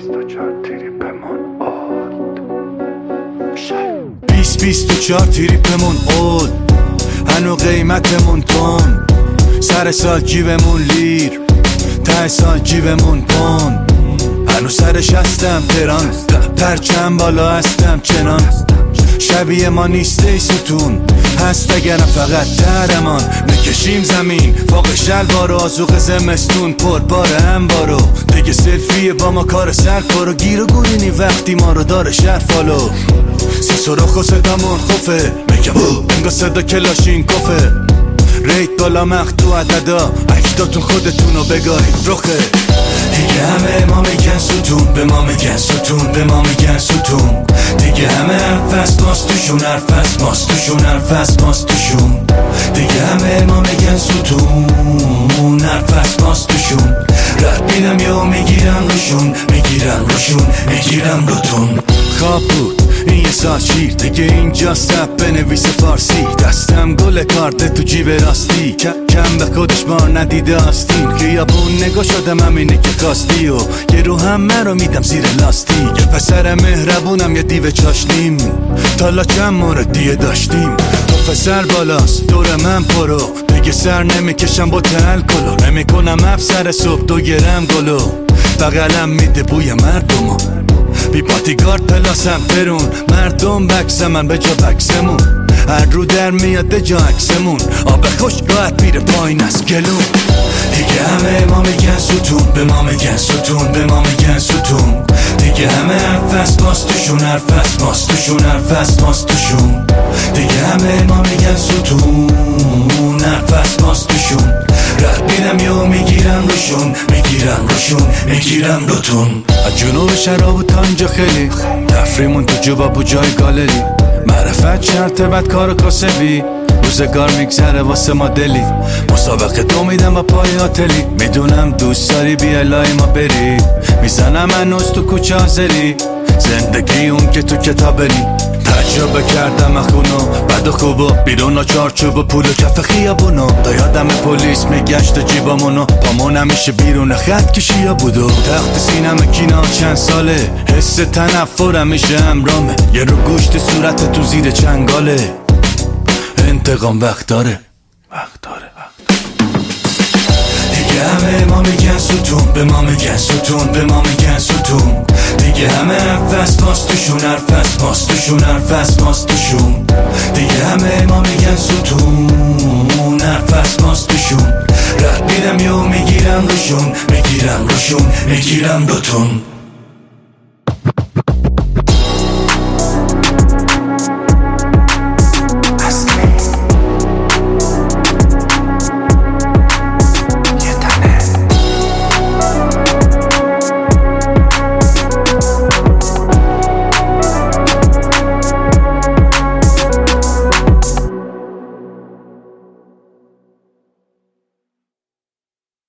24 تریپمون اول هنو قیمتمون تون سر سال جیبمون لیر ته سال جیبمون پون هنو سرش هستم تران پرچم بالا هستم چنان شبیه ما نیست ای ستون هست اگرم فقط درمان میکشیم زمین فوق شلوار و آزوق زمستون پر بار انبارو دیگه سلفیه با ما کار سر پرو گیر و گورینی وقتی ما رو داره شهر فالو سی سرخ و صدامون خوفه میگم انگا صدا کلاشین کفه ریت بالا مخدو عددا اکداتون خودتونو بگارید رخه دیگه همه ما میگن ستون به ما میگن ستون به ما میگن ستون دیگه همه حرف ماست توشون حرف ماست توشون حرف ماست توشون دیگه همه ما میگن ستون حرف ماست توشون رد میدم یا میگیرم روشون میگیرم روشون میگیرم روتون خواب بود این یه سال شیر دیگه اینجا سب بنویس فارسی دستم گل کارت تو جیب راستی کم به خودش بار ندیده آستین خیابون نگاه شدم همینه که کاستی و یه رو همه رو میدم زیر لاستی یه پسر مهربونم یه دیو چاشنیم تالا چند موردیه داشتیم تو پسر بالاست دور من پرو دیگه سر نمیکشم با الکلو نمیکنم افسر صبح 2 گرم گلو بغلم میده بوی مردمو بی پاتیگارد پلاسم برون مردم بکس من به جا بکسمون هر رو در میاد جا عکسمون آب خوش راحت میره پایین از گلون دیگه همه ما میگن ستون به ما میگن ستون به ما میگن ستون دیگه همه حرف ماست توشون حرف ماست توشون حرف ماست توشون دیگه همه ما میگن ستون حرف ماست توشون رد میدم یا میگیرم روشون میگیرم روشون میگیرم روتون از جنوب شراب تا اینجا خیلی تفریمون تو جوبا بو جای گالری معرفت شرطه بد کار و کاسبی روزگار میگذره واسه ما دلی مسابقه دو میدم با پای آتلی میدونم دوست داری بیا لای ما بری میزنم هنوز تو کوچه آزری زندگی اون که تو کتابری تجربه کردم اخونو بد و خوبو بیرون و چارچوب و پول و کف خیابونو تا یادم پلیس میگشت جیبامونو پامون همیشه بیرون خط کشیا بودو تخت سینم کینا چند ساله حس تنفر همیشه امرامه یه رو گوشت صورت تو زیر چنگاله انتقام وقت داره دیگه همه ما میگن ستون به ما میگن ستون به ما میگن ستون دیگه همه حرف ماست توشون حرف ماست توشون حرف ماست توشون دیگه همه ما میگن ستون حرف ماست توشون رد میدم یا میگیرم روشون میگیرم روشون میگیرم روتون